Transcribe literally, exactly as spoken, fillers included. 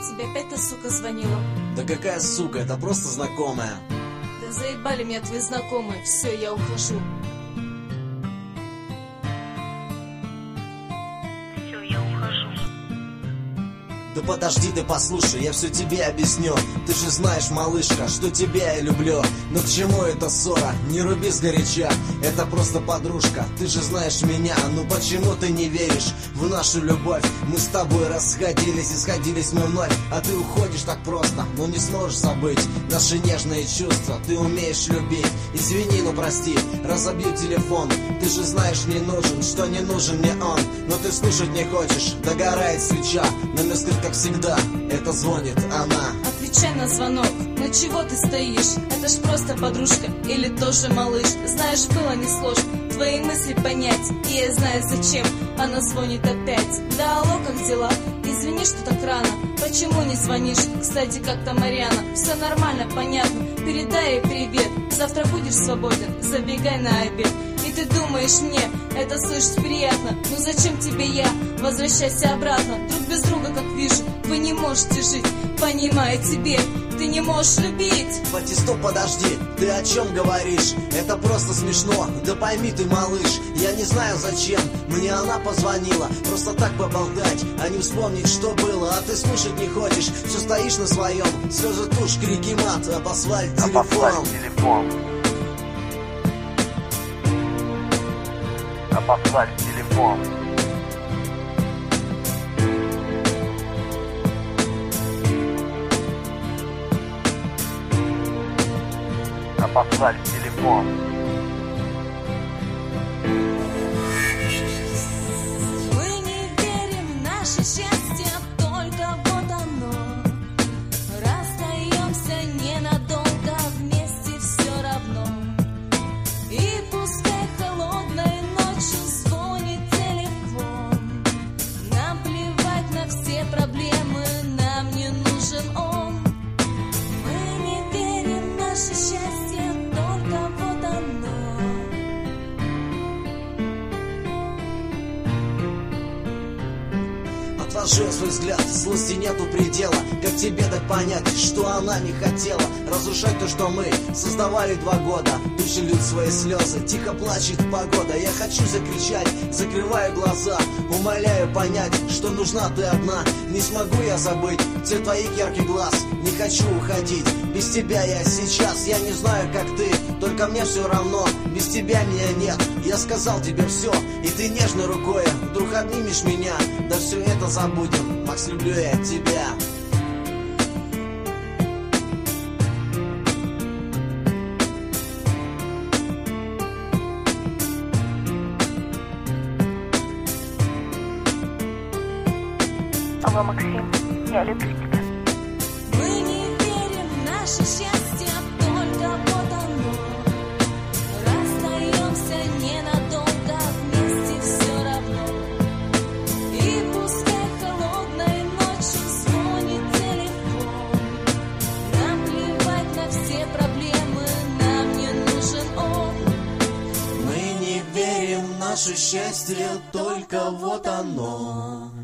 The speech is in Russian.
Тебе опять та сука звонила? Да какая сука, это просто знакомая. Да заебали меня твои знакомые. Все, я ухожу. Все, я ухожу. Да подожди, ты послушай, я все тебе объясню. Ты же знаешь, малышка, что тебя я люблю. Но к чему эта ссора? Не руби сгоряча. Это просто подружка, ты же знаешь меня. Ну почему ты не веришь в нашу любовь? Мы с тобой расходились и сходились мы вновь. А ты уходишь так просто, но не сможешь забыть наши нежные чувства, ты умеешь любить. Извини, ну прости, разобью телефон. Ты же знаешь, не нужен, что не нужен мне он. Но ты слушать не хочешь, догорает свеча. Номер скрыт, как всегда, это звонит она. Отвечай на звонок, ну чего ты стоишь? Это ж просто подружка или тоже малыш? Знаешь, было несложно твои мысли понять. И я знаю зачем она звонит опять. Да алло, как дела? Извини, что так рано. Почему не звонишь? Кстати, как там Марьяна? Все нормально, понятно. Передай ей привет. Завтра будешь свободен, забегай на обед. И ты думаешь, мне это слышать приятно? Ну зачем тебе я? Возвращайся обратно. Друг без друга, как вижу, вы не можете жить. Понимаю тебе, ты не можешь любить. Пати, стоп, подожди, ты о чем говоришь? Это просто смешно, да пойми ты, малыш. Я не знаю зачем, мне она позвонила. Просто так поболтать, а не вспомнить, что было. А ты слушать не хочешь, все стоишь на своем. Слезы, тушь, крики, мат, об асфальт, телефон. телефон. Обослать телефон. Обослать телефон. Мы не верим в наше счастье, только вот оно. Расстаемся ненадолго, вместе все равно. И пускай холодной ночью звонит телефон. Нам плевать на все проблемы, нам не нужен он. Мы не верим в наше счастье, только вот оно. Отложил свой взгляд, злости нету предела. Как тебе дать понять, что она не хотела разрушать то, что мы создавали два года. Души льют свои слезы, тихо плачет погода. Я хочу закричать, закрываю глаза, умоляю понять, что нужна ты одна. Не смогу я забыть цвет твоих ярких глаз. Не хочу уходить, без тебя я сейчас. Я не знаю, как ты, только мне все равно. Без тебя меня нет, я сказал тебе все. И ты нежной рукой вдруг обнимешь меня. Да все это забудем, Макс, люблю я тебя. Алло, Максим, я люблю тебя. Мы не верим в наше счастье, только вот оно. Расстаемся ненадолго, вместе все равно. И пускай холодной ночью звонит телефон. Нам плевать на все проблемы, нам не нужен он. Мы не верим в наше счастье, только вот оно.